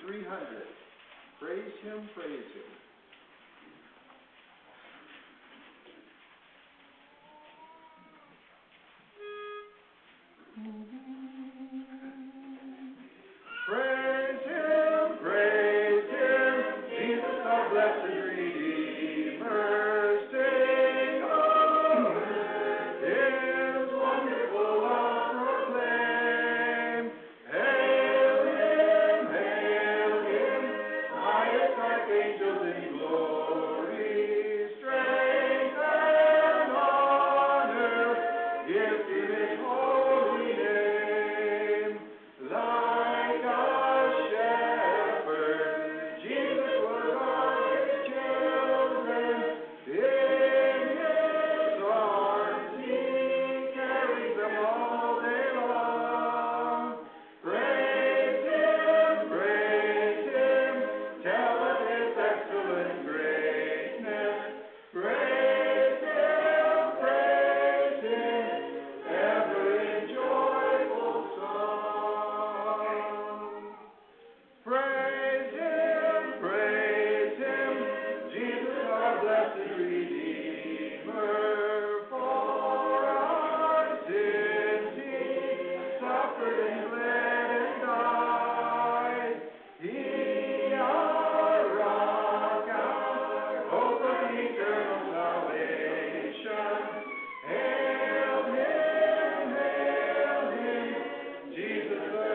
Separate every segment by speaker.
Speaker 1: 300. Praise Him, praise Him. Praise Him, Jesus our blessed Redeemer, sing on, His wonderful love proclaim. Hail Him, highest archangels in glory, strength and honor, give to His holy name. Like a shepherd, Jesus was our children. In His arms He carries them all day long. Praise Him, tell of His excellent greatness. Praise Him, ever in joyful song. Praise Him, Jesus our blessed Redeemer. For our sins He suffered and bled and died. He our rock, our hope of eternal salvation. Hail Him, Jesus the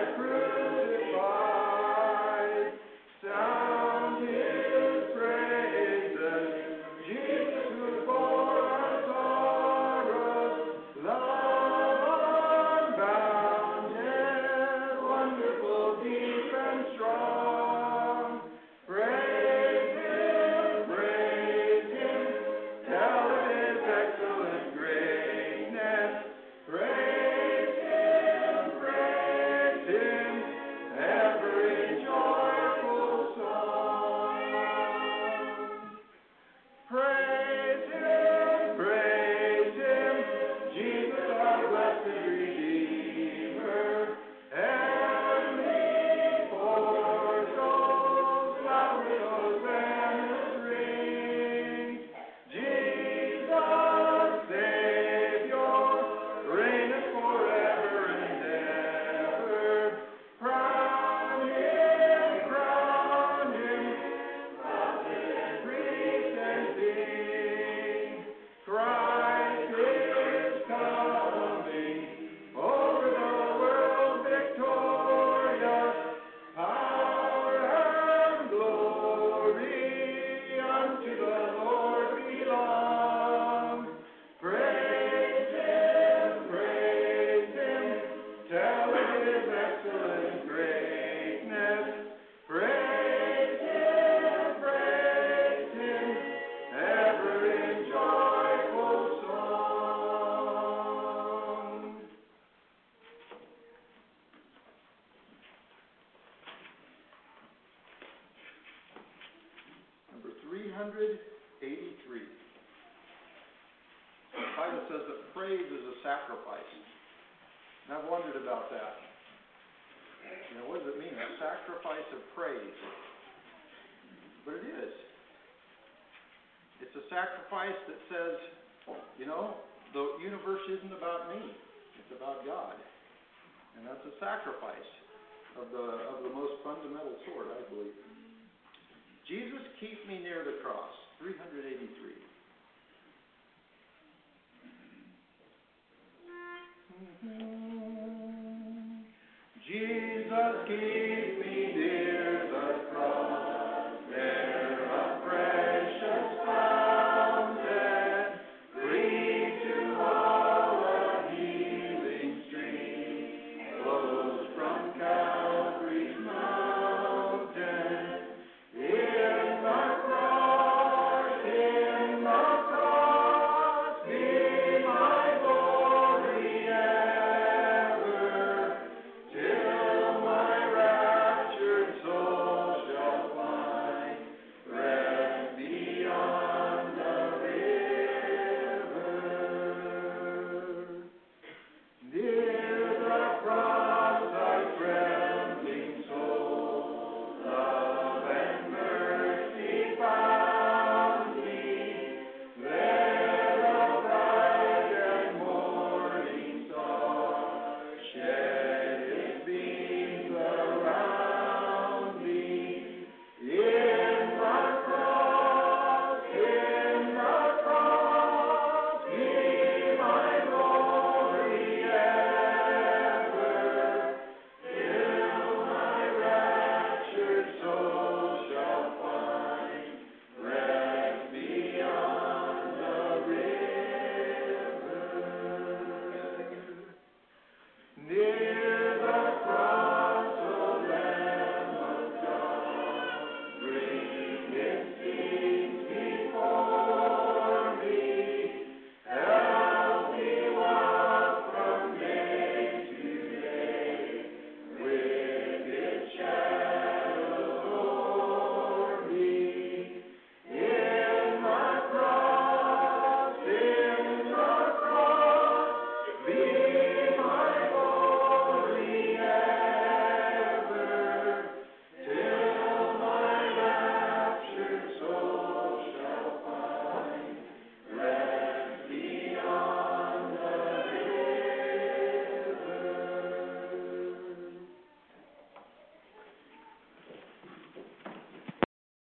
Speaker 1: crucified. Sound His praises, Jesus who bore our sorrows. Love unbounded, wonderful, deep and strong. Praise Him, tell of His excellent greatness. Praise Him, ever in joyful song. Praise Him, Jesus our blessed Redeemer. Heavenly for souls, loud widows and ring. Jesus, Savior, reigneth forever and ever. Crown Him, prophet, priest, and king. Christ is coming, over the world victorious. Power and glory unto the Lord belong. Praise Him, tell of His excellent greatness. Praise Him, ever in joyful song. Number 383. The Bible says that praise is a sacrifice. And I've wondered about that. What does it mean? A sacrifice of praise. But it is. It's a sacrifice that says, the universe isn't about me. It's about God. And that's a sacrifice of the most fundamental sort, I believe. Jesus, keep me near the cross. 383.